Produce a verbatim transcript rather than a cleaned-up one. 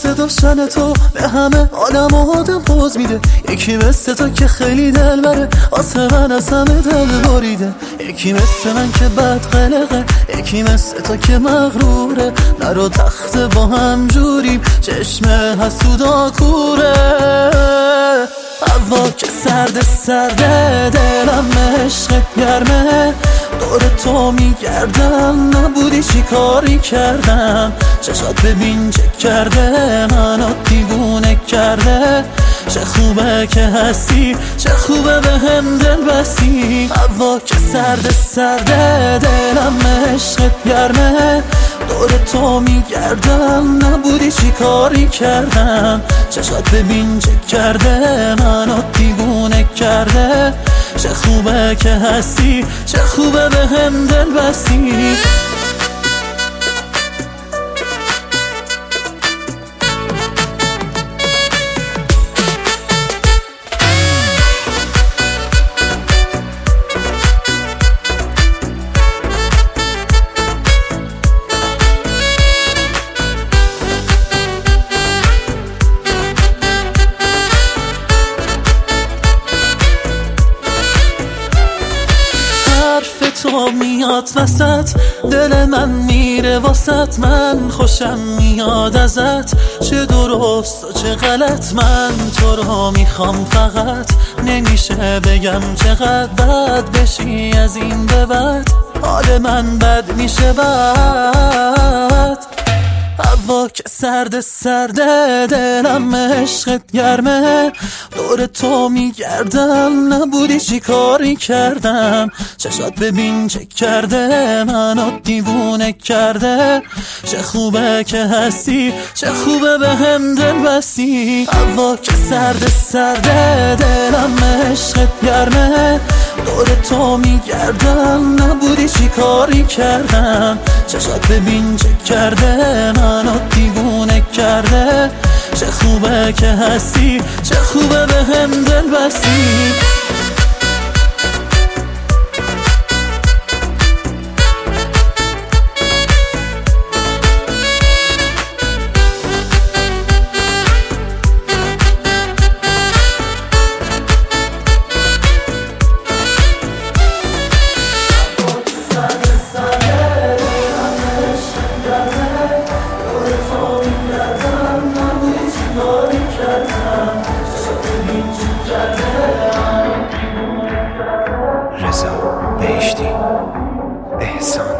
داشتن تو به همه آدم و آدم پوز میده. یکی مثل تو که خیلی دل بره، واسه من از همه دل بریده. یکی مثل من که بد قلقه، یکی مثل تو که مغروره. نرو تخت با هم جوریم، چشم حسودا کوره. هوا که سرد سرده، دلم عشق گرمه. دور تو میگردم، نبودی چی کاری کردم. چشات ببین چه کرده، منو دیوونه کرده. چه خوبه که هستی، چه خوبه به هم دل بستی. هوا که سرد سرده، دلم عشق گرمه. دور تو میگردم، نبودی چی کاری کردم. چشات ببین چه کرده، منو دیوونه کرده. چه خوبه که هستی، چه خوبه به هم دل بستی. تو میاد وسط، دل من میره واسط. من خوشم میاد ازت، چه درست و چه غلط. من تو رو میخوام فقط، نمیشه بگم چقدر بد بشی از این به بعد. حال من بد میشه بعد. هوا که سرد سرده، دلم عشقت گرمه. دور تو میگردم، نبودی چی کاری کردم. چشات ببین چه کرده، منو دیوونه کرده. چه خوبه که هستی، چه خوبه به هم دل بستی. هوا که سرد سرده، دلم عشقت گرمه. دور تو میگردم، نبودی چی کاری کردم. چشات ببین چه کرده، منو دیوونه کرده. چه خوبه که هستی، چه خوبه به هم دل بستی. رضا بهشتی، احسان